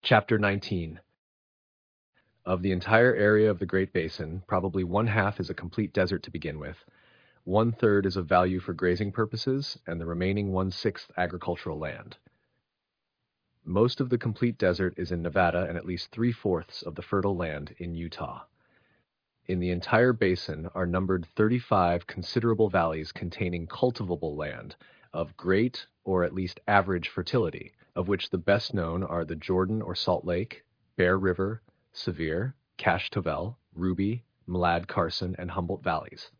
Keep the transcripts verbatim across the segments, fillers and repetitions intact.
Chapter nineteen. Of the entire area of the Great Basin, probably one half is a complete desert to begin with, one third is of value for grazing purposes, and the remaining one-sixth agricultural land. Most of the complete desert is in Nevada and at least three-fourths of the fertile land in Utah. In the entire basin are numbered thirty-five considerable valleys containing cultivable land of great or at least average fertility, of which the best known are the Jordan or Salt Lake, Bear River, Sevier, Cache Tovel, Ruby, Mlad Carson, and Humboldt valleys.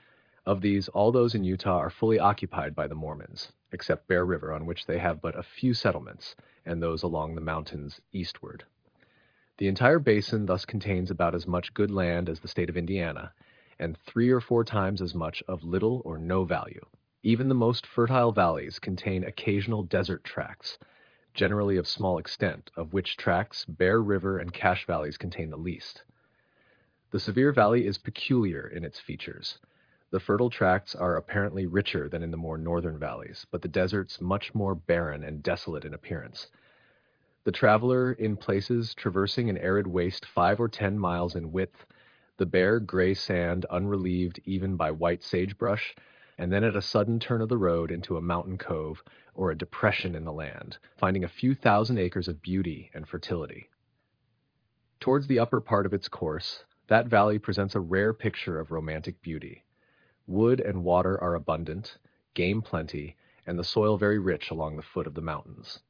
Of these, all those in Utah are fully occupied by the Mormons, except Bear River, on which they have but a few settlements, and those along the mountains eastward. The entire basin thus contains about as much good land as the state of Indiana, and three or four times as much of little or no value. Even the most fertile valleys contain occasional desert tracts, generally of small extent, of which tracts Bear River and Cache valleys contain the least. The Sevier Valley is peculiar in its features. The fertile tracts are apparently richer than in the more northern valleys, but the deserts much more barren and desolate in appearance. The traveler, in places traversing an arid waste five or ten miles in width, the bare gray sand unrelieved even by white sagebrush, and then at a sudden turn of the road into a mountain cove or a depression in the land, finding a few thousand acres of beauty and fertility. Towards the upper part of its course, that valley presents a rare picture of romantic beauty. Wood and water are abundant, game plenty, and the soil very rich along the foot of the mountains.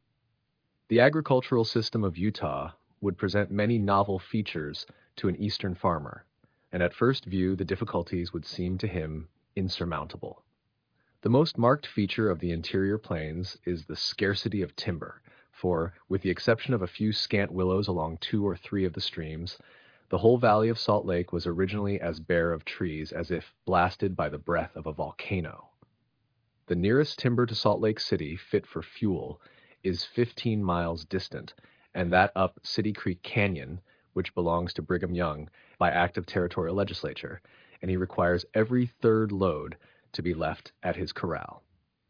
The agricultural system of Utah would present many novel features to an eastern farmer, and at first view the difficulties would seem to him insurmountable. The most marked feature of the interior plains is the scarcity of timber, for, with the exception of a few scant willows along two or three of the streams, the whole valley of Salt Lake was originally as bare of trees as if blasted by the breath of a volcano. The nearest timber to Salt Lake City, fit for fuel, is fifteen miles distant, and that up City Creek Canyon, which belongs to Brigham Young by act of territorial legislature, and he requires every third load to be left at his corral.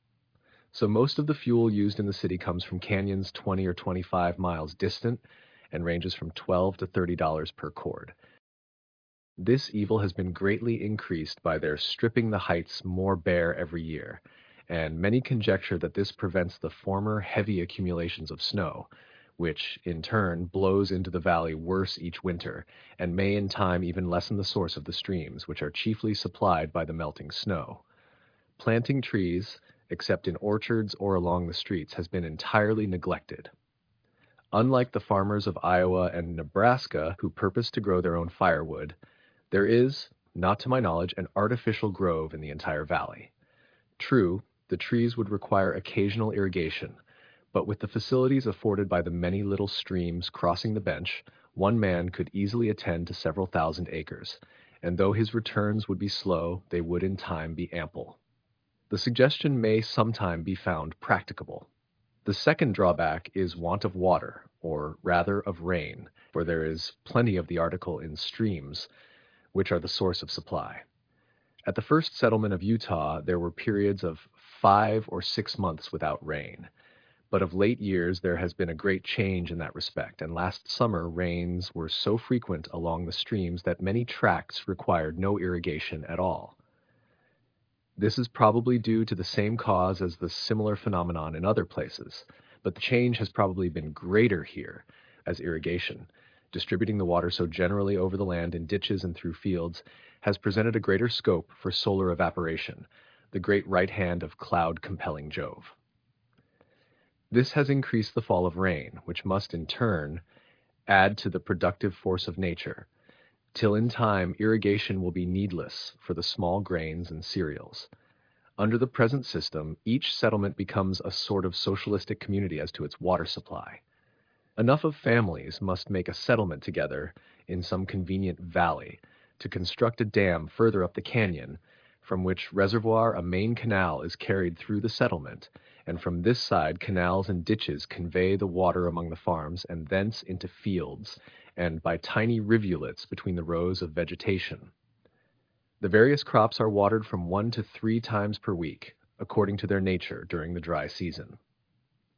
So most of the fuel used in the city comes from canyons twenty or twenty-five miles distant and ranges from twelve to thirty dollars per cord. This evil has been greatly increased by their stripping the heights more bare every year, and many conjecture that this prevents the former heavy accumulations of snow, which, in turn, blows into the valley worse each winter, and may in time even lessen the source of the streams, which are chiefly supplied by the melting snow. Planting trees, except in orchards or along the streets, has been entirely neglected. Unlike the farmers of Iowa and Nebraska who purpose to grow their own firewood, there is, not to my knowledge, an artificial grove in the entire valley. True, the trees would require occasional irrigation, but with the facilities afforded by the many little streams crossing the bench, one man could easily attend to several thousand acres, and though his returns would be slow, they would in time be ample. The suggestion may sometime be found practicable. The second drawback is want of water, or rather of rain, for there is plenty of the article in streams, which are the source of supply. At the first settlement of Utah, there were periods of five or six months without rain, but of late years there has been a great change in that respect, and last summer rains were so frequent along the streams that many tracts required no irrigation at all. This is probably due to the same cause as the similar phenomenon in other places, but the change has probably been greater here, as irrigation, distributing the water so generally over the land in ditches and through fields, has presented a greater scope for solar evaporation, the great right hand of cloud-compelling Jove. This has increased the fall of rain, which must in turn add to the productive force of nature, till in time irrigation will be needless for the small grains and cereals. Under the present system, each settlement becomes a sort of socialistic community as to its water supply. Enough of families must make a settlement together in some convenient valley to construct a dam further up the canyon, from which reservoir a main canal is carried through the settlement, and from this side canals and ditches convey the water among the farms and thence into fields, and by tiny rivulets between the rows of vegetation. The various crops are watered from one to three times per week, according to their nature during the dry season.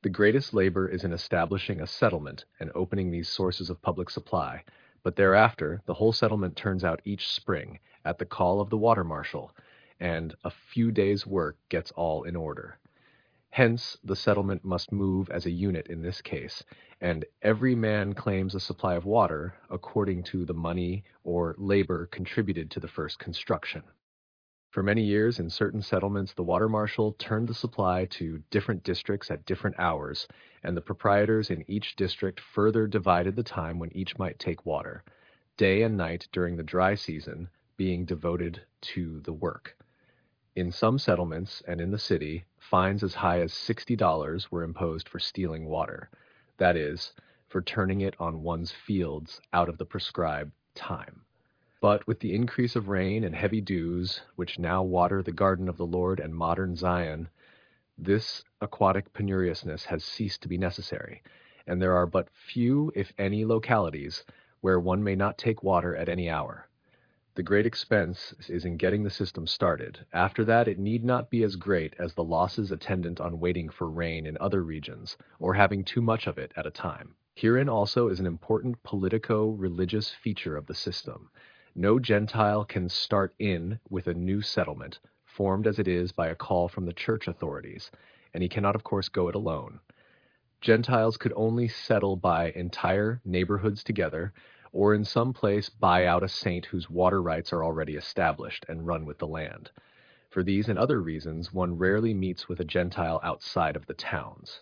The greatest labor is in establishing a settlement and opening these sources of public supply, but thereafter the whole settlement turns out each spring at the call of the water marshal, and a few days' work gets all in order. Hence, the settlement must move as a unit in this case, and every man claims a supply of water according to the money or labor contributed to the first construction. For many years, in certain settlements, the water marshal turned the supply to different districts at different hours, and the proprietors in each district further divided the time when each might take water, day and night during the dry season being devoted to the work. In some settlements and in the city, fines as high as sixty dollars were imposed for stealing water, that is, for turning it on one's fields out of the prescribed time. But with the increase of rain and heavy dews, which now water the garden of the Lord and modern Zion, this aquatic penuriousness has ceased to be necessary, and there are but few, if any, localities where one may not take water at any hour. The great expense is in getting the system started. After that, it need not be as great as the losses attendant on waiting for rain in other regions, or having too much of it at a time. Herein also is an important politico-religious feature of the system. No Gentile can start in with a new settlement, formed as it is by a call from the church authorities, and he cannot of course go it alone. Gentiles could only settle by entire neighborhoods together, or in some place buy out a saint whose water rights are already established and run with the land. For these and other reasons, one rarely meets with a Gentile outside of the towns.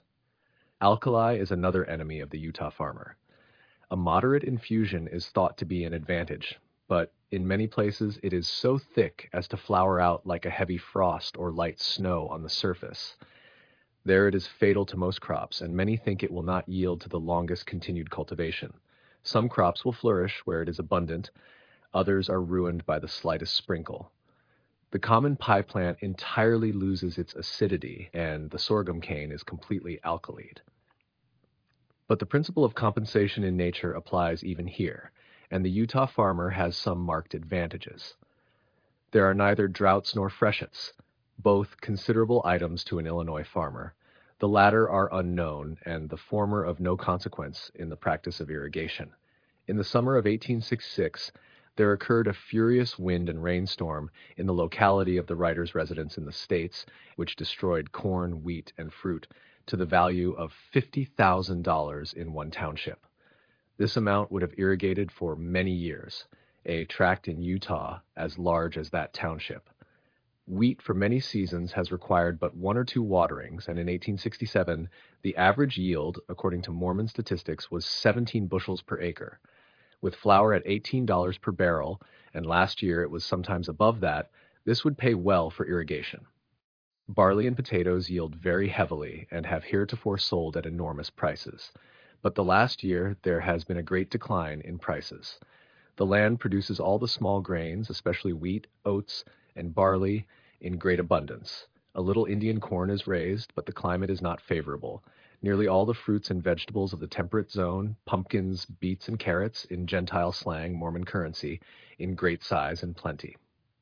Alkali is another enemy of the Utah farmer. A moderate infusion is thought to be an advantage, but in many places it is so thick as to flower out like a heavy frost or light snow on the surface. There it is fatal to most crops, and many think it will not yield to the longest continued cultivation. Some crops will flourish where it is abundant, others are ruined by the slightest sprinkle. The common pie plant entirely loses its acidity, and the sorghum cane is completely alkalied. But the principle of compensation in nature applies even here, and the Utah farmer has some marked advantages. There are neither droughts nor freshets, both considerable items to an Illinois farmer. The latter are unknown, and the former of no consequence in the practice of irrigation. In the summer of eighteen sixty-six, there occurred a furious wind and rainstorm in the locality of the writer's residence in the States, which destroyed corn, wheat, and fruit to the value of fifty thousand dollars in one township. This amount would have irrigated for many years, a tract in Utah as large as that township. Wheat for many seasons has required but one or two waterings, and in eighteen sixty-seven, the average yield, according to Mormon statistics, was seventeen bushels per acre. With flour at eighteen dollars per barrel, and last year it was sometimes above that, this would pay well for irrigation. Barley and potatoes yield very heavily and have heretofore sold at enormous prices. But the last year there has been a great decline in prices. The land produces all the small grains, especially wheat, oats, and barley, in great abundance. A little Indian corn is raised, but the climate is not favorable. Nearly all the fruits and vegetables of the temperate zone, pumpkins, beets, and carrots, in Gentile slang, Mormon currency, in great size and plenty.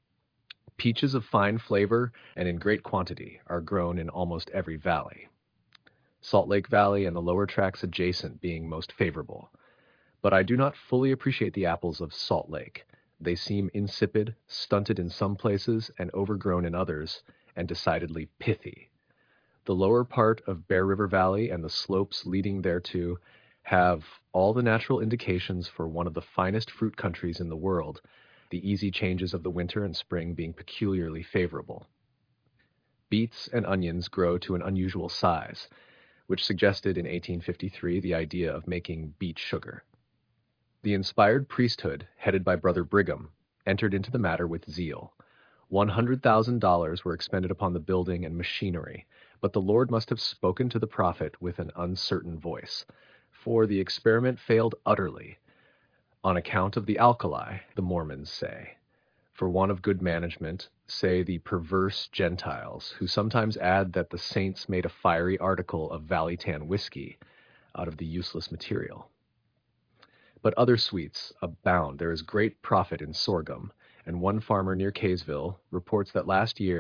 Peaches of fine flavor and in great quantity are grown in almost every valley. Salt Lake Valley and the lower tracts adjacent being most favorable. But I do not fully appreciate the apples of Salt Lake. They seem insipid, stunted in some places, and overgrown in others, and decidedly pithy. The lower part of Bear River Valley and the slopes leading thereto have all the natural indications for one of the finest fruit countries in the world, the easy changes of the winter and spring being peculiarly favorable. Beets and onions grow to an unusual size, which suggested in eighteen fifty-three the idea of making beet sugar. The inspired priesthood, headed by Brother Brigham, entered into the matter with zeal. One hundred thousand dollars were expended upon the building and machinery, but the Lord must have spoken to the prophet with an uncertain voice, for the experiment failed utterly, on account of the alkali, the Mormons say. For want of good management, say the perverse Gentiles, who sometimes add that the saints made a fiery article of Valley Tan whiskey out of the useless material. But other sweets abound. There is great profit in sorghum, and one farmer near Kaysville reports that last year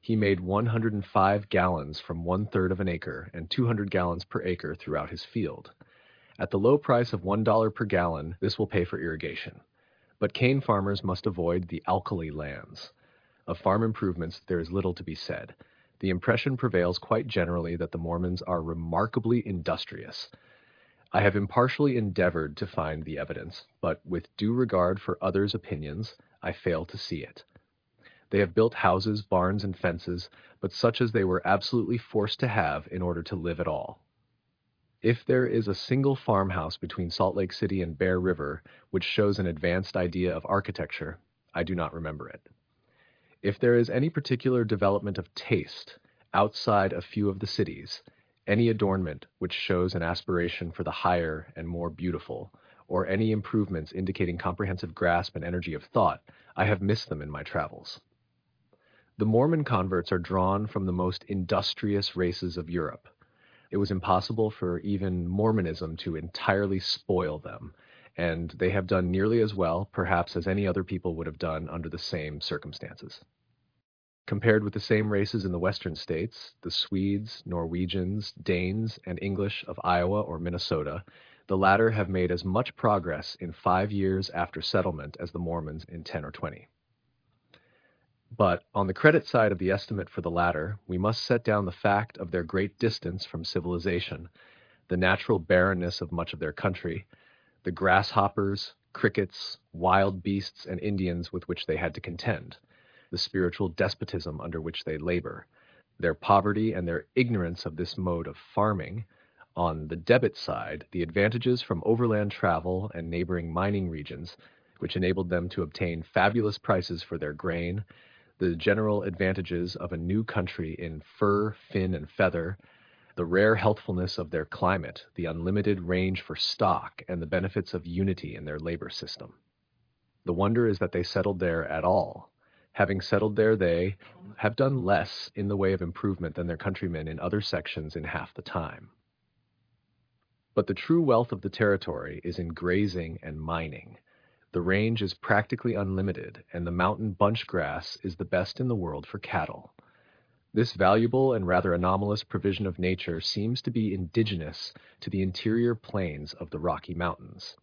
He made one hundred five gallons from one-third of an acre and two hundred gallons per acre throughout his field. At the low price of one dollar per gallon, this will pay for irrigation. But cane farmers must avoid the alkali lands. Of farm improvements, there is little to be said. The impression prevails quite generally that the Mormons are remarkably industrious. I have impartially endeavored to find the evidence, but with due regard for others' opinions, I fail to see it. They have built houses, barns, and fences, but such as they were absolutely forced to have in order to live at all. If there is a single farmhouse between Salt Lake City and Bear River which shows an advanced idea of architecture, I do not remember it. If there is any particular development of taste outside a few of the cities, any adornment which shows an aspiration for the higher and more beautiful, or any improvements indicating comprehensive grasp and energy of thought, I have missed them in my travels. The Mormon converts are drawn from the most industrious races of Europe. It was impossible for even Mormonism to entirely spoil them, and they have done nearly as well, perhaps, as any other people would have done under the same circumstances. Compared with the same races in the western states, the Swedes, Norwegians, Danes, and English of Iowa or Minnesota, the latter have made as much progress in five years after settlement as the Mormons in ten or twenty. But on the credit side of the estimate for the latter, we must set down the fact of their great distance from civilization, the natural barrenness of much of their country, the grasshoppers, crickets, wild beasts, and Indians with which they had to contend, the spiritual despotism under which they labor, their poverty and their ignorance of this mode of farming. On the debit side, the advantages from overland travel and neighboring mining regions, which enabled them to obtain fabulous prices for their grain, the general advantages of a new country in fur, fin, and feather, the rare healthfulness of their climate, the unlimited range for stock, and the benefits of unity in their labor system. The wonder is that they settled there at all. Having settled there, they have done less in the way of improvement than their countrymen in other sections in half the time. But the true wealth of the territory is in grazing and mining. The range is practically unlimited, and the mountain bunch grass is the best in the world for cattle. This valuable and rather anomalous provision of nature seems to be indigenous to the interior plains of the Rocky Mountains.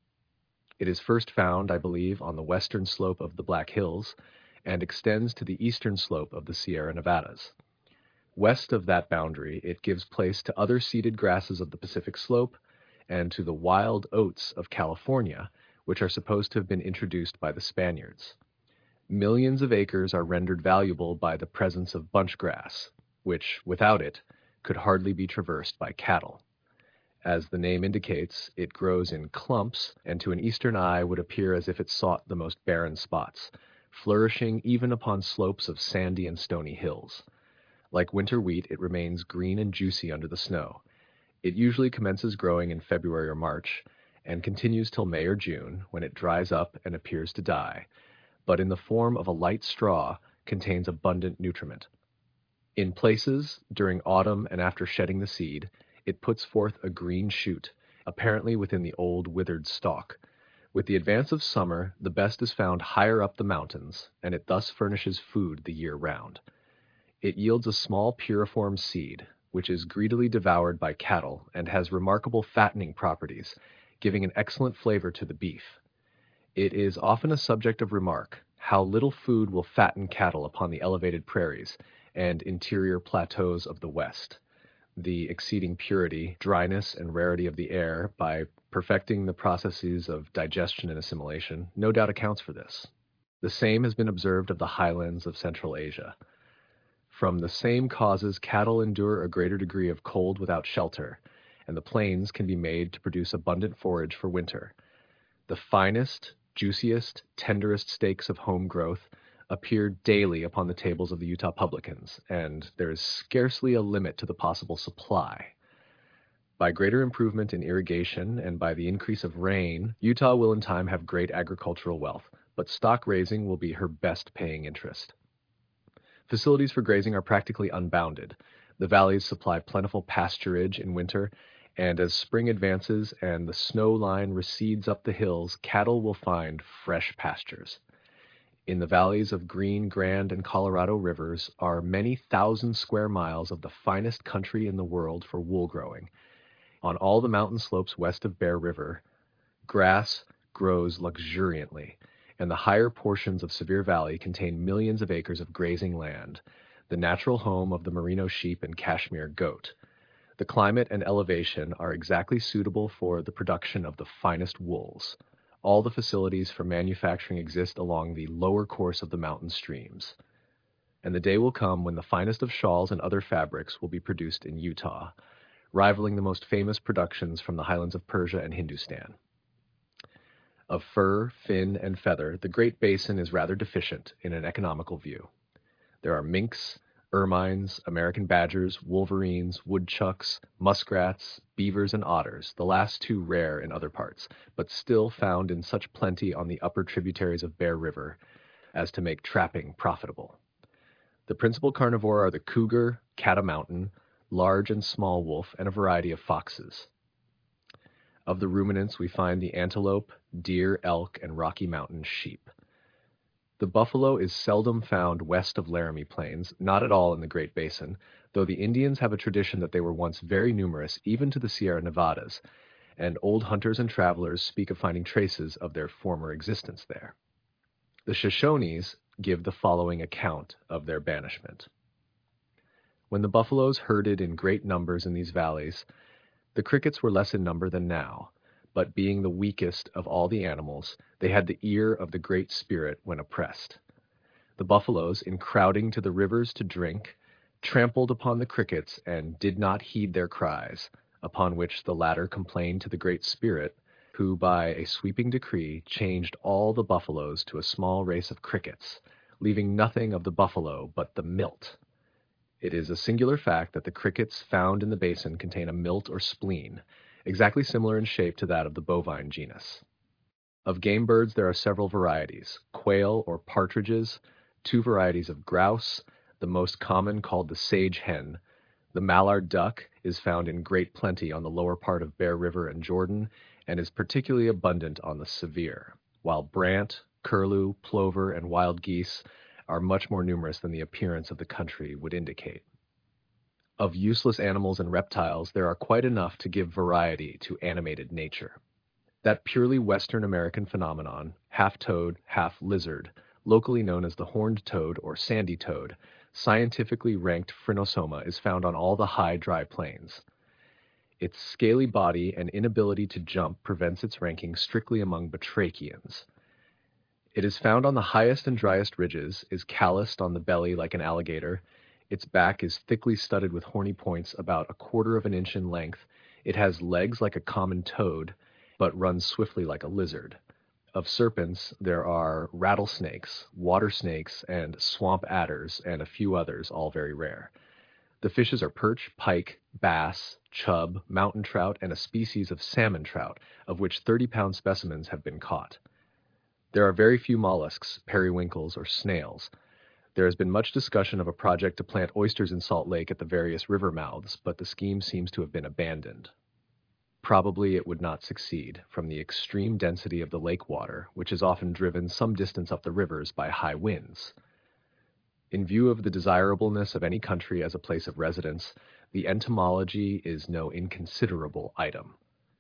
It is first found, I believe, on the western slope of the Black Hills, and extends to the eastern slope of the Sierra Nevadas. West of that boundary, it gives place to other seeded grasses of the Pacific slope, and to the wild oats of California, which are supposed to have been introduced by the Spaniards. Millions of acres are rendered valuable by the presence of bunch grass, which, without it, could hardly be traversed by cattle. As the name indicates, it grows in clumps, and to an eastern eye would appear as if it sought the most barren spots, flourishing even upon slopes of sandy and stony hills. Like winter wheat, it remains green and juicy under the snow. It usually commences growing in February or March, and continues till May or June, when it dries up and appears to die, but in the form of a light straw, contains abundant nutriment. In places, during autumn and after shedding the seed, it puts forth a green shoot, apparently within the old withered stalk. With the advance of summer, the best is found higher up the mountains, and it thus furnishes food the year round. It yields a small piriform seed, which is greedily devoured by cattle and has remarkable fattening properties, giving an excellent flavor to the beef. It is often a subject of remark how little food will fatten cattle upon the elevated prairies and interior plateaus of the West. The exceeding purity, dryness, and rarity of the air, by perfecting the processes of digestion and assimilation, no doubt accounts for this. The same has been observed of the highlands of Central Asia. From the same causes, cattle endure a greater degree of cold without shelter, and the plains can be made to produce abundant forage for winter. The finest, juiciest, tenderest steaks of home growth appear daily upon the tables of the Utah publicans, and there is scarcely a limit to the possible supply. By greater improvement in irrigation and by the increase of rain, Utah will in time have great agricultural wealth, but stock raising will be her best paying interest. Facilities for grazing are practically unbounded. The valleys supply plentiful pasturage in winter, and as spring advances and the snow line recedes up the hills, cattle will find fresh pastures. In the valleys of Green, Grand, and Colorado rivers are many thousand square miles of the finest country in the world for wool growing. On all the mountain slopes west of Bear River, grass grows luxuriantly, and the higher portions of Sevier Valley contain millions of acres of grazing land, the natural home of the merino sheep and Kashmir goat. The climate and elevation are exactly suitable for the production of the finest wools. All the facilities for manufacturing exist along the lower course of the mountain streams. And the day will come when the finest of shawls and other fabrics will be produced in Utah, rivaling the most famous productions from the highlands of Persia and Hindustan. Of fur, fin, and feather, the Great Basin is rather deficient in an economical view. There are minks, ermines, American badgers, wolverines, woodchucks, muskrats, beavers, and otters, the last two rare in other parts, but still found in such plenty on the upper tributaries of Bear River as to make trapping profitable. The principal carnivore are the cougar, catamountain, large and small wolf, and a variety of foxes. Of the ruminants, we find the antelope, deer, elk, and Rocky Mountain sheep. The buffalo is seldom found west of Laramie Plains, not at all in the Great Basin, though the Indians have a tradition that they were once very numerous even to the Sierra Nevadas, and old hunters and travelers speak of finding traces of their former existence there. The Shoshones give the following account of their banishment. When the buffaloes herded in great numbers in these valleys, the crickets were less in number than now, but being the weakest of all the animals, they had the ear of the Great Spirit when oppressed. The buffaloes, in crowding to the rivers to drink, trampled upon the crickets and did not heed their cries, upon which the latter complained to the Great Spirit, who by a sweeping decree changed all the buffaloes to a small race of crickets, leaving nothing of the buffalo but the milt. It is a singular fact that the crickets found in the basin contain a milt or spleen, exactly similar in shape to that of the bovine genus. Of game birds there are several varieties: quail or partridges, two varieties of grouse, the most common called the sage hen. The mallard duck is found in great plenty on the lower part of Bear River and Jordan, and is particularly abundant on the Sevier, while brant, curlew, plover, and wild geese are much more numerous than the appearance of the country would indicate. Of useless animals and reptiles, there are quite enough to give variety to animated nature. That purely Western American phenomenon, half-toad, half-lizard, locally known as the horned toad or sandy toad, scientifically ranked Phrynosoma, is found on all the high, dry plains. Its scaly body and inability to jump prevents its ranking strictly among batrachians. It is found on the highest and driest ridges, is calloused on the belly like an alligator. Its back is thickly studded with horny points about a quarter of an inch in length. It has legs like a common toad, but runs swiftly like a lizard. Of serpents, there are rattlesnakes, water snakes, and swamp adders, and a few others, all very rare. The fishes are perch, pike, bass, chub, mountain trout, and a species of salmon trout, of which thirty-pound specimens have been caught. There are very few mollusks, periwinkles, or snails. There has been much discussion of a project to plant oysters in Salt Lake at the various river mouths, but the scheme seems to have been abandoned. Probably it would not succeed, from the extreme density of the lake water, which is often driven some distance up the rivers by high winds. In view of the desirableness of any country as a place of residence, the entomology is no inconsiderable item.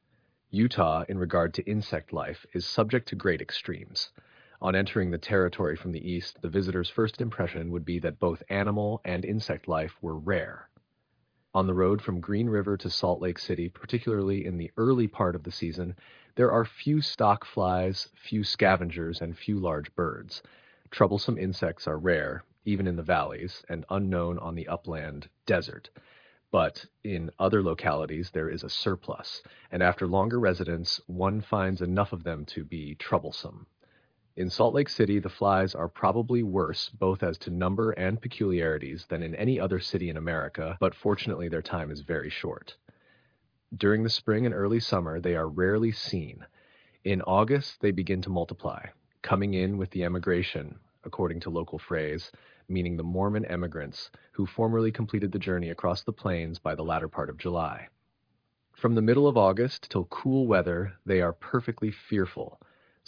Utah, in regard to insect life, is subject to great extremes. On entering the territory from the east, the visitor's first impression would be that both animal and insect life were rare. On the road from Green River to Salt Lake City, particularly in the early part of the season, there are few stock flies, few scavengers, and few large birds. Troublesome insects are rare, even in the valleys, and unknown on the upland desert. But in other localities there is a surplus, and after longer residence one finds enough of them to be troublesome. In Salt Lake City the flies are probably worse both as to number and peculiarities than in any other city in America, but fortunately their time is very short. During the spring and early summer they are rarely seen. In August they begin to multiply, coming in with the emigration, according to local phrase, meaning the Mormon emigrants who formerly completed the journey across the plains by the latter part of July. From the middle of August till cool weather they are perfectly fearful,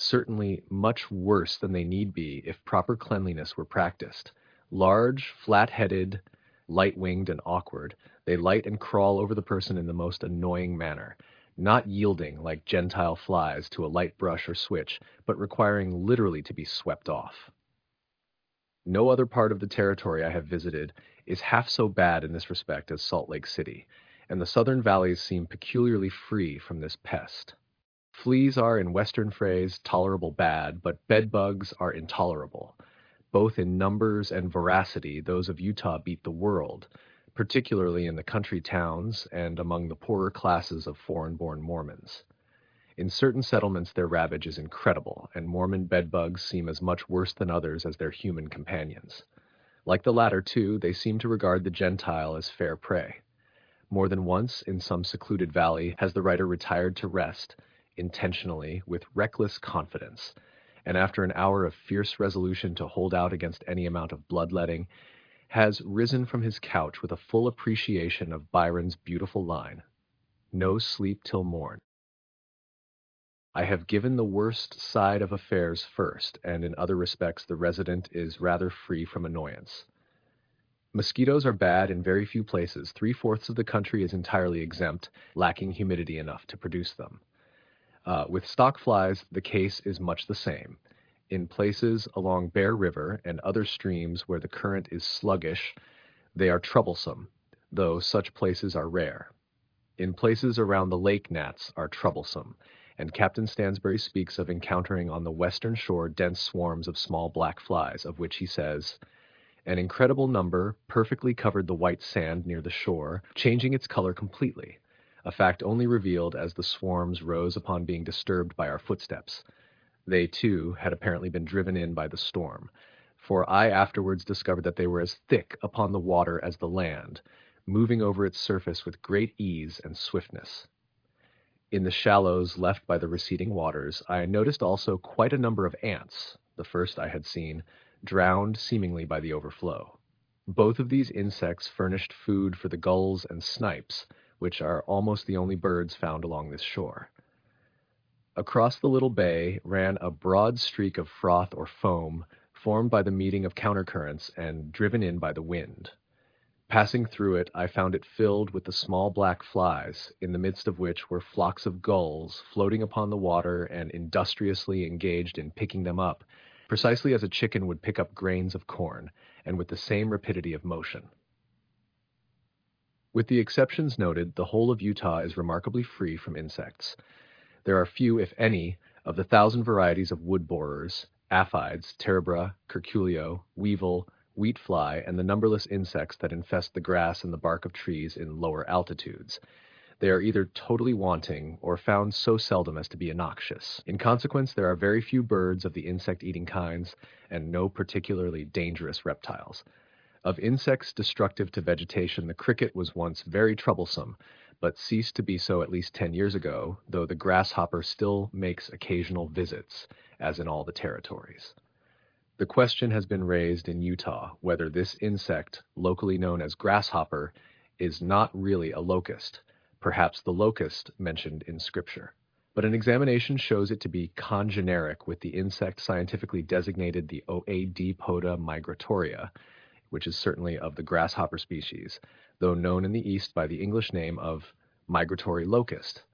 certainly much worse than they need be if proper cleanliness were practiced. Large, flat-headed, light-winged, and awkward, they light and crawl over the person in the most annoying manner, not yielding like Gentile flies to a light brush or switch, but requiring literally to be swept off. No other part of the territory I have visited is half so bad in this respect as Salt Lake City, and the southern valleys seem peculiarly free from this pest. Fleas are, in Western phrase, tolerable bad, but bedbugs are intolerable. Both in numbers and voracity, those of Utah beat the world, particularly in the country towns and among the poorer classes of foreign-born Mormons. In certain settlements their ravage is incredible, and Mormon bedbugs seem as much worse than others as their human companions. Like the latter, too, they seem to regard the Gentile as fair prey. More than once, in some secluded valley, has the writer retired to rest, intentionally, with reckless confidence, and after an hour of fierce resolution to hold out against any amount of bloodletting, has risen from his couch with a full appreciation of Byron's beautiful line, "No sleep till morn." I have given the worst side of affairs first, and in other respects the resident is rather free from annoyance. Mosquitoes are bad in very few places. Three-fourths of the country is entirely exempt, lacking humidity enough to produce them. Uh, with stock flies, the case is much the same. In places along Bear River and other streams where the current is sluggish, they are troublesome, though such places are rare. In places around the lake, gnats are troublesome, and Captain Stansbury speaks of encountering on the western shore dense swarms of small black flies, of which he says, "An incredible number perfectly covered the white sand near the shore, changing its color completely, a fact only revealed as the swarms rose upon being disturbed by our footsteps. They, too, had apparently been driven in by the storm, for I afterwards discovered that they were as thick upon the water as the land, moving over its surface with great ease and swiftness. In the shallows left by the receding waters, I noticed also quite a number of ants, the first I had seen, drowned seemingly by the overflow. Both of these insects furnished food for the gulls and snipes, which are almost the only birds found along this shore. Across the little bay ran a broad streak of froth or foam, formed by the meeting of countercurrents and driven in by the wind. Passing through it, I found it filled with the small black flies, in the midst of which were flocks of gulls floating upon the water and industriously engaged in picking them up, precisely as a chicken would pick up grains of corn, and with the same rapidity of motion. With the exceptions noted, the whole of Utah is remarkably free from insects. There are few, if any, of the thousand varieties of wood borers, aphides, terebra, curculio, weevil, wheat fly, and the numberless insects that infest the grass and the bark of trees in lower altitudes. They are either totally wanting or found so seldom as to be innoxious. In consequence, there are very few birds of the insect-eating kinds and no particularly dangerous reptiles. Of insects destructive to vegetation, the cricket was once very troublesome, but ceased to be so at least ten years ago, though the grasshopper still makes occasional visits, as in all the territories. The question has been raised in Utah whether this insect, locally known as grasshopper, is not really a locust, perhaps the locust mentioned in Scripture. But an examination shows it to be congeneric with the insect scientifically designated the Oadepoda migratoria, which is certainly of the grasshopper species, though known in the East by the English name of migratory locust.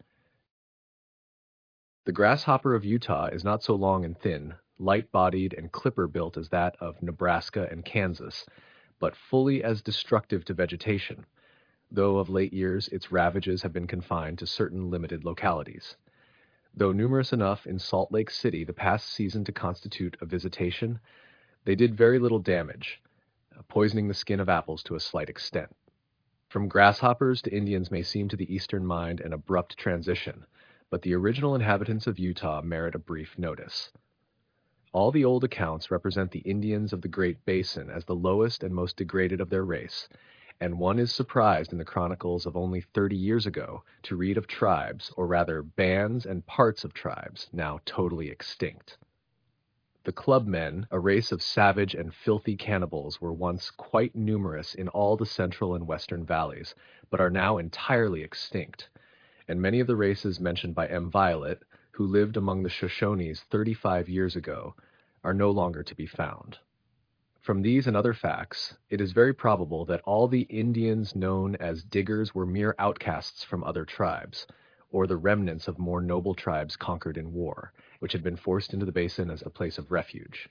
The grasshopper of Utah is not so long and thin, light-bodied and clipper-built as that of Nebraska and Kansas, but fully as destructive to vegetation, though of late years its ravages have been confined to certain limited localities. Though numerous enough in Salt Lake City the past season to constitute a visitation, they did very little damage, poisoning the skin of apples to a slight extent. From grasshoppers to Indians may seem to the Eastern mind an abrupt transition, but the original inhabitants of Utah merit a brief notice. All the old accounts represent the Indians of the Great Basin as the lowest and most degraded of their race, and one is surprised in the chronicles of only thirty years ago to read of tribes, or rather bands and parts of tribes, now totally extinct. The clubmen, a race of savage and filthy cannibals, were once quite numerous in all the central and western valleys, but are now entirely extinct, and many of the races mentioned by M. Violet, who lived among the Shoshones thirty-five years ago, are no longer to be found. From these and other facts, it is very probable that all the Indians known as diggers were mere outcasts from other tribes, or the remnants of more noble tribes conquered in war, which had been forced into the basin as a place of refuge.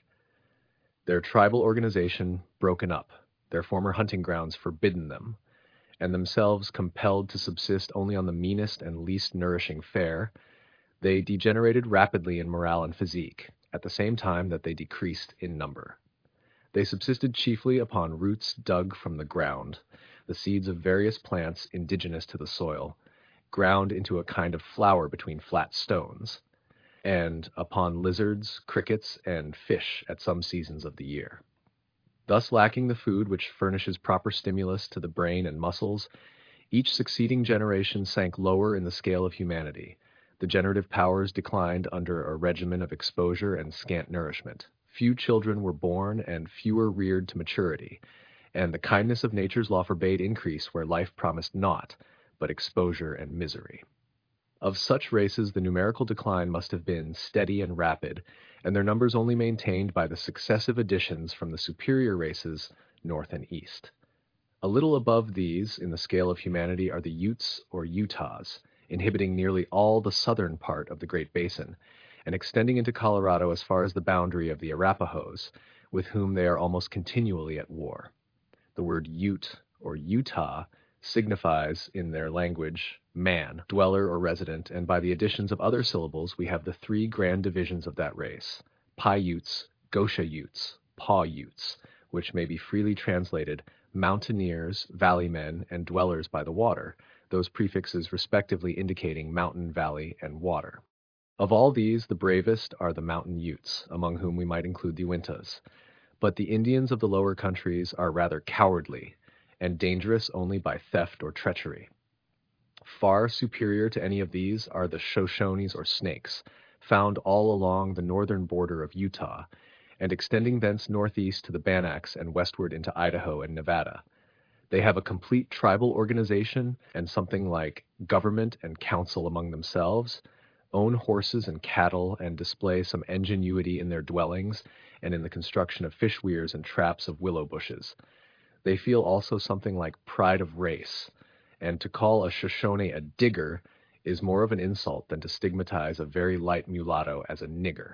Their tribal organization broken up, their former hunting grounds forbidden them, and themselves compelled to subsist only on the meanest and least nourishing fare, they degenerated rapidly in morale and physique, at the same time that they decreased in number. They subsisted chiefly upon roots dug from the ground, the seeds of various plants indigenous to the soil, ground into a kind of flour between flat stones, and upon lizards, crickets, and fish at some seasons of the year. Thus lacking the food which furnishes proper stimulus to the brain and muscles, each succeeding generation sank lower in the scale of humanity. The generative powers declined under a regimen of exposure and scant nourishment. Few children were born and fewer reared to maturity, and the kindness of nature's law forbade increase where life promised naught but exposure and misery. Of such races the numerical decline must have been steady and rapid, and their numbers only maintained by the successive additions from the superior races north and east. A little above these in the scale of humanity are the Utes or Utahs, inhabiting nearly all the southern part of the Great Basin, and extending into Colorado as far as the boundary of the Arapahoes, with whom they are almost continually at war. The word Ute or Utah signifies in their language man, dweller or resident, and by the additions of other syllables we have the three grand divisions of that race: Paiutes, Gosha Utes, Paw Utes, which may be freely translated mountaineers, valleymen, and dwellers by the water, those prefixes respectively indicating mountain, valley, and water. Of all these, the bravest are the mountain Utes, among whom we might include the Uintas. But the Indians of the lower countries are rather cowardly, and dangerous only by theft or treachery. Far superior to any of these are the Shoshones or Snakes, found all along the northern border of Utah, and extending thence northeast to the Banax and westward into Idaho and Nevada. They have a complete tribal organization and something like government and council among themselves, own horses and cattle, and display some ingenuity in their dwellings and in the construction of fish weirs and traps of willow bushes. They feel also something like pride of race, and to call a Shoshone a digger is more of an insult than to stigmatize a very light mulatto as a nigger.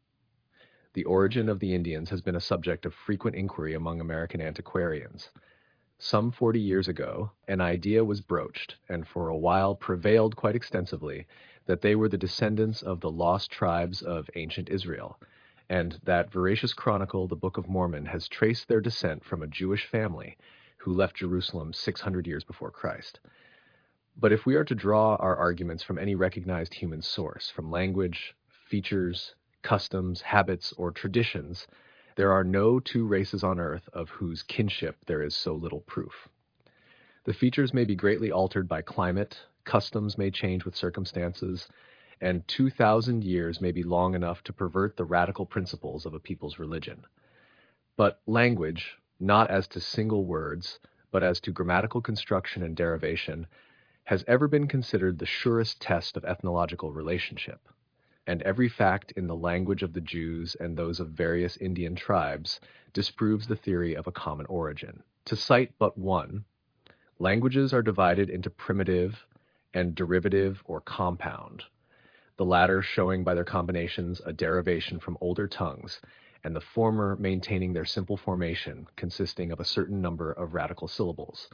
The origin of the Indians has been a subject of frequent inquiry among American antiquarians. Some forty years ago, an idea was broached, and for a while prevailed quite extensively, that they were the descendants of the lost tribes of ancient Israel, and that veracious chronicle, the Book of Mormon, has traced their descent from a Jewish family who left Jerusalem six hundred years before Christ. But if we are to draw our arguments from any recognized human source, from language, features, customs, habits, or traditions, there are no two races on earth of whose kinship there is so little proof. The features may be greatly altered by climate, customs may change with circumstances, and two thousand years may be long enough to pervert the radical principles of a people's religion. But language, not as to single words, but as to grammatical construction and derivation, has ever been considered the surest test of ethnological relationship, and every fact in the language of the Jews and those of various Indian tribes disproves the theory of a common origin. To cite but one, languages are divided into primitive and derivative or compound, the latter showing by their combinations a derivation from older tongues, and the former maintaining their simple formation consisting of a certain number of radical syllables.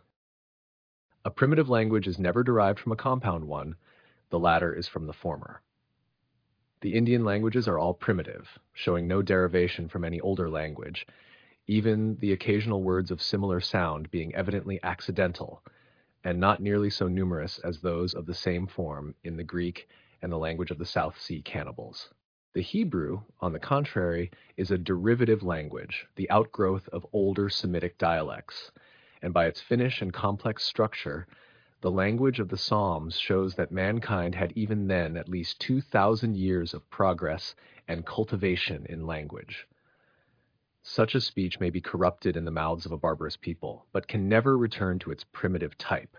A primitive language is never derived from a compound one, the latter is from the former. The Indian languages are all primitive, showing no derivation from any older language, even the occasional words of similar sound being evidently accidental, and not nearly so numerous as those of the same form in the Greek and the language of the South Sea cannibals. The Hebrew, on the contrary, is a derivative language, the outgrowth of older Semitic dialects, and by its finish and complex structure, the language of the Psalms shows that mankind had even then at least two thousand years of progress and cultivation in language. Such a speech may be corrupted in the mouths of a barbarous people, but can never return to its primitive type,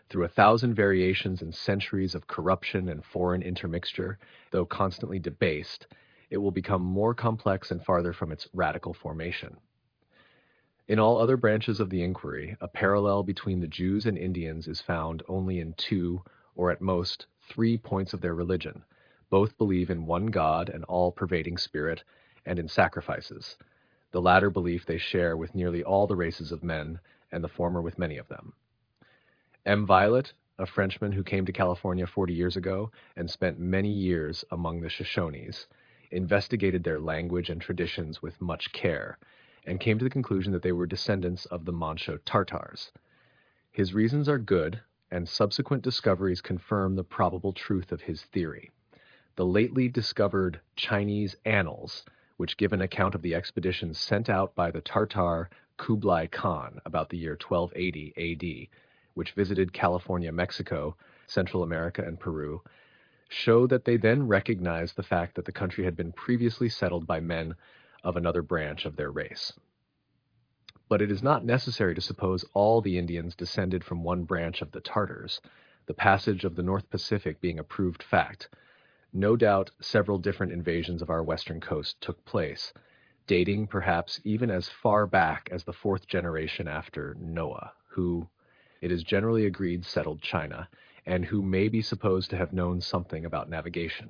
Through a thousand variations and centuries of corruption and foreign intermixture, though constantly debased, it will become more complex and farther from its radical formation. In all other branches of the inquiry, a parallel between the Jews and Indians is found only in two, or at most, three points of their religion. Both believe in one God and all-pervading spirit, and in sacrifices. The latter belief they share with nearly all the races of men, and the former with many of them. M. Violet, a Frenchman who came to California forty years ago and spent many years among the Shoshones, investigated their language and traditions with much care, and came to the conclusion that they were descendants of the Mancho Tartars. His reasons are good, and subsequent discoveries confirm the probable truth of his theory. The lately discovered Chinese annals, which give an account of the expeditions sent out by the Tartar Kublai Khan about the year twelve eighty A D, which visited California, Mexico, Central America, and Peru, show that they then recognized the fact that the country had been previously settled by men of another branch of their race. But it is not necessary to suppose all the Indians descended from one branch of the Tartars, the passage of the North Pacific being a proved fact. No doubt several different invasions of our western coast took place, dating perhaps even as far back as the fourth generation after Noah, who, it is generally agreed, settled China, and who may be supposed to have known something about navigation.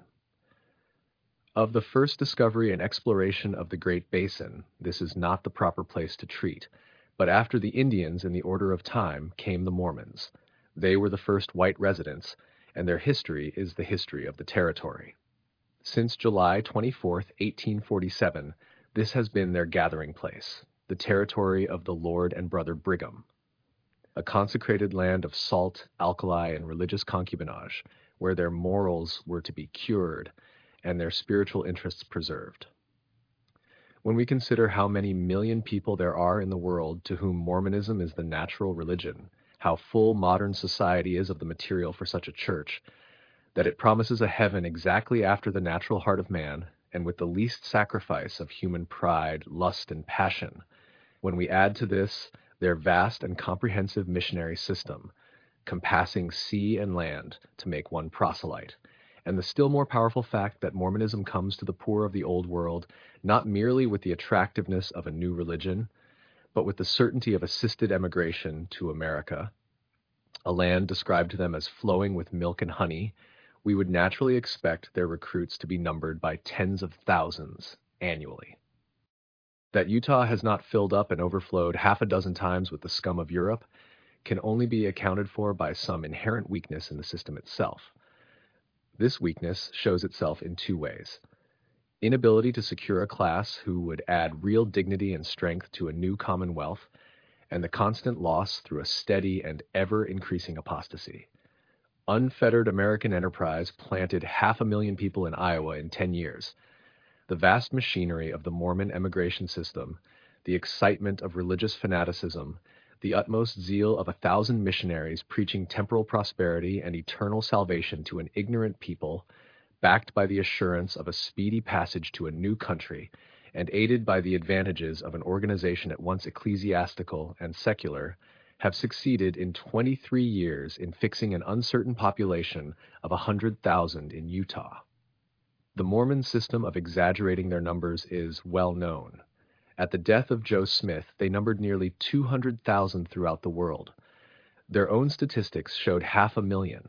Of the first discovery and exploration of the Great Basin, this is not the proper place to treat, but after the Indians in the order of time came the Mormons. They were the first white residents, and their history is the history of the territory. Since July twenty-fourth, eighteen forty-seven, this has been their gathering place, the territory of the Lord and Brother Brigham, a consecrated land of salt, alkali, and religious concubinage, where their morals were to be cured and their spiritual interests preserved. When we consider how many million people there are in the world to whom Mormonism is the natural religion, how full modern society is of the material for such a church, that it promises a heaven exactly after the natural heart of man, and with the least sacrifice of human pride, lust, and passion, when we add to this their vast and comprehensive missionary system, compassing sea and land to make one proselyte, and the still more powerful fact that Mormonism comes to the poor of the Old World not merely with the attractiveness of a new religion, but with the certainty of assisted emigration to America, a land described to them as flowing with milk and honey, we would naturally expect their recruits to be numbered by tens of thousands annually. That Utah has not filled up and overflowed half a dozen times with the scum of Europe can only be accounted for by some inherent weakness in the system itself. This weakness shows itself in two ways: inability to secure a class who would add real dignity and strength to a new commonwealth, and the constant loss through a steady and ever-increasing apostasy. Unfettered American enterprise planted half a million people in Iowa in ten years. The vast machinery of the Mormon emigration system, the excitement of religious fanaticism, the utmost zeal of a thousand missionaries preaching temporal prosperity and eternal salvation to an ignorant people, backed by the assurance of a speedy passage to a new country, and aided by the advantages of an organization at once ecclesiastical and secular, have succeeded in twenty-three years in fixing an uncertain population of a hundred thousand in Utah. The Mormon system of exaggerating their numbers is well known. At the death of Joe Smith, they numbered nearly two hundred thousand throughout the world. Their own statistics showed half a million.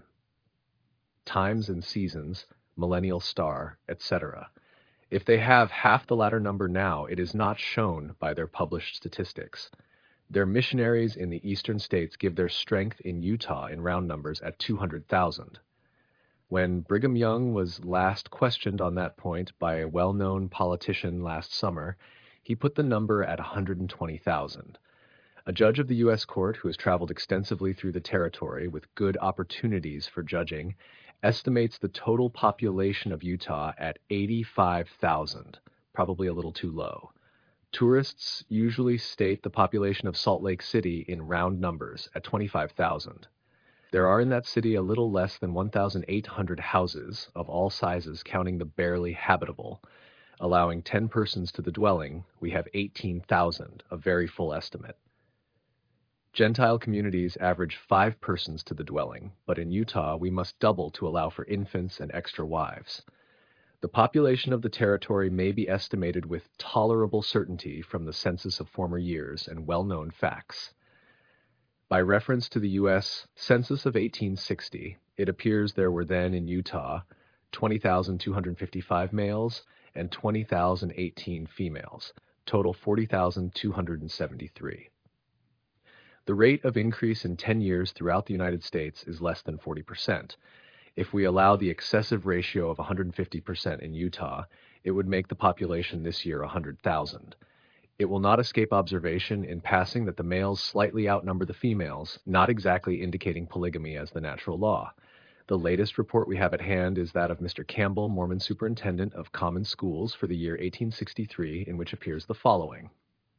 Times and Seasons, Millennial Star, et cetera. If they have half the latter number now, it is not shown by their published statistics. Their missionaries in the eastern states give their strength in Utah in round numbers at two hundred thousand. When Brigham Young was last questioned on that point by a well-known politician last summer, he put the number at one hundred twenty thousand. A judge of the U S court who has traveled extensively through the territory with good opportunities for judging estimates the total population of Utah at eighty-five thousand, probably a little too low. Tourists usually state the population of Salt Lake City in round numbers at twenty-five thousand. There are in that city a little less than one thousand eight hundred houses of all sizes, counting the barely habitable. Allowing ten persons to the dwelling, we have eighteen thousand, a very full estimate. Gentile communities average five persons to the dwelling, but in Utah we must double to allow for infants and extra wives. The population of the territory may be estimated with tolerable certainty from the census of former years and well-known facts. By reference to the U S Census of eighteen sixty, it appears there were then in Utah twenty thousand two hundred fifty-five males and twenty thousand eighteen females, total forty thousand two hundred seventy-three. The rate of increase in ten years throughout the United States is less than forty percent. If we allow the excessive ratio of one hundred fifty percent in Utah, it would make the population this year one hundred thousand. It will not escape observation in passing that the males slightly outnumber the females, not exactly indicating polygamy as the natural law. The latest report we have at hand is that of Mister Campbell, Mormon Superintendent of Common Schools for the year eighteen sixty-three, in which appears the following.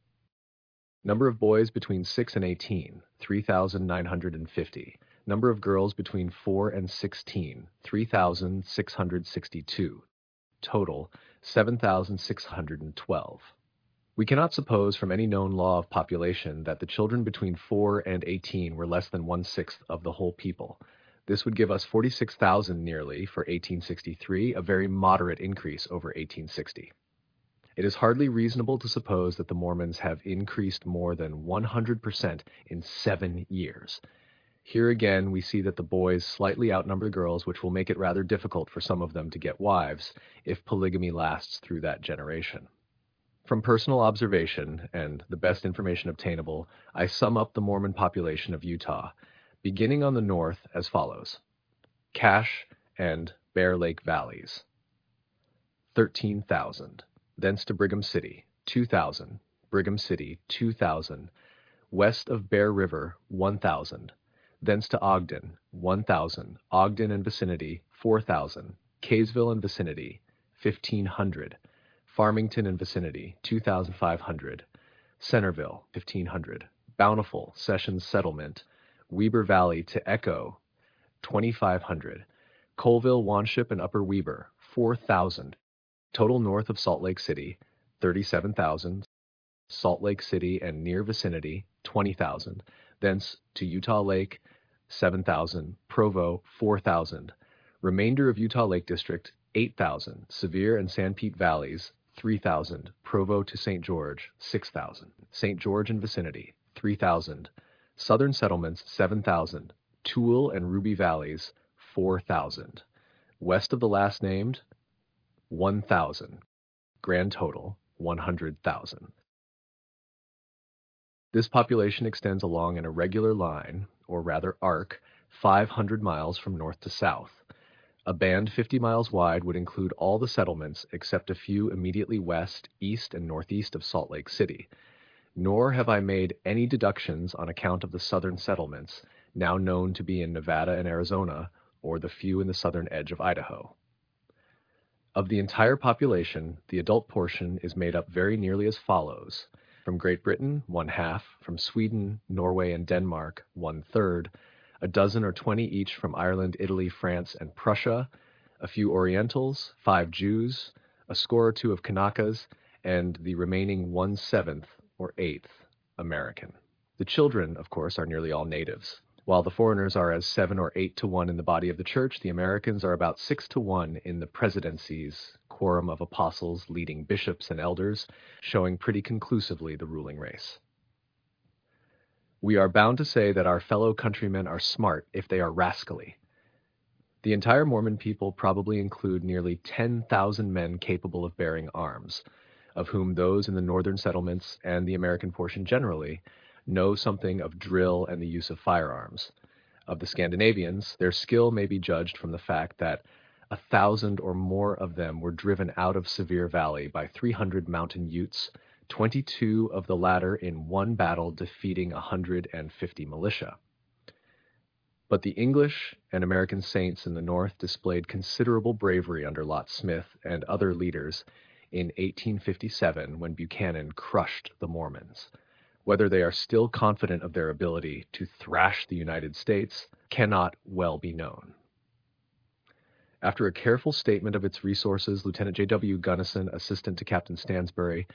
Number of boys between six and eighteen, three thousand nine hundred fifty. Number of girls between four and sixteen, three thousand six hundred sixty-two. Total, seven thousand six hundred twelve. We cannot suppose from any known law of population that the children between four and eighteen were less than one-sixth of the whole people. This would give us forty-six thousand nearly for eighteen sixty-three, a very moderate increase over eighteen sixty. It is hardly reasonable to suppose that the Mormons have increased more than one hundred percent in seven years. Here again, we see that the boys slightly outnumber the girls, which will make it rather difficult for some of them to get wives if polygamy lasts through that generation. From personal observation and the best information obtainable, I sum up the Mormon population of Utah, beginning on the north as follows. Cache and Bear Lake Valleys, thirteen thousand. Thence to Brigham City, two thousand. Brigham City, two thousand. West of Bear River, one thousand. Thence to Ogden, one thousand. Ogden and vicinity, four thousand. Kaysville and vicinity, fifteen hundred. Farmington and vicinity, two thousand five hundred. Centerville, fifteen hundred. Bountiful, Sessions Settlement. Weber Valley to Echo, twenty-five hundred. Colville, Wanship, and Upper Weber, four thousand. Total north of Salt Lake City, thirty-seven thousand. Salt Lake City and near vicinity, twenty thousand. Thence to Utah Lake, seven thousand. Provo, four thousand. Remainder of Utah Lake District, eight thousand. Sevier and San Pete Valleys, three thousand. Provo to Saint George, six thousand. Saint George and vicinity, three thousand. Southern settlements, seven thousand. Toole and Ruby Valleys, four thousand. West of the last named, one thousand. Grand total, one hundred thousand. This population extends along an irregular line, or rather arc, five hundred miles from north to south. A band fifty miles wide would include all the settlements except a few immediately west, east, and northeast of Salt Lake City. Nor have I made any deductions on account of the southern settlements, now known to be in Nevada and Arizona, or the few in the southern edge of Idaho. Of the entire population, the adult portion is made up very nearly as follows. From Great Britain, one-half. From Sweden, Norway, and Denmark, one-third. A dozen or twenty each from Ireland, Italy, France, and Prussia. A few Orientals, five Jews, a score or two of Kanakas, and the remaining one-seventh or eighth American. The children, of course, are nearly all natives. While the foreigners are as seven or eight to one in the body of the church, the Americans are about six to one in the presidencies, quorum of apostles leading bishops and elders, showing pretty conclusively the ruling race. We are bound to say that our fellow countrymen are smart if they are rascally. The entire Mormon people probably include nearly ten thousand men capable of bearing arms, of whom those in the northern settlements and the American portion generally know something of drill and the use of firearms. Of the Scandinavians, their skill may be judged from the fact that a thousand or more of them were driven out of Sevier Valley by three hundred mountain Utes, twenty-two of the latter in one battle defeating one hundred fifty militia. But the English and American saints in the north displayed considerable bravery under Lot Smith and other leaders in eighteen fifty-seven when Buchanan crushed the Mormons. Whether they are still confident of their ability to thrash the United States cannot well be known. After a careful statement of its resources, Lieutenant J W Gunnison, assistant to Captain Stansbury,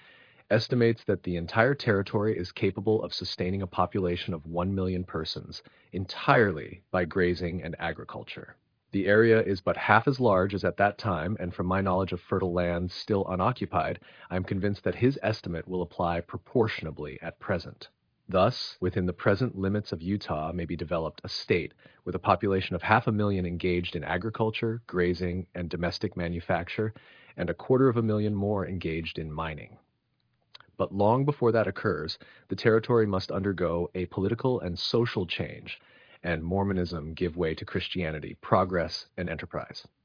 estimates that the entire territory is capable of sustaining a population of one million persons entirely by grazing and agriculture. The area is but half as large as at that time, and from my knowledge of fertile lands still unoccupied, I am convinced that his estimate will apply proportionably at present. Thus, within the present limits of Utah may be developed a state with a population of half a million engaged in agriculture, grazing, and domestic manufacture, and a quarter of a million more engaged in mining. But long before that occurs, the territory must undergo a political and social change, and Mormonism give way to Christianity, progress, and enterprise.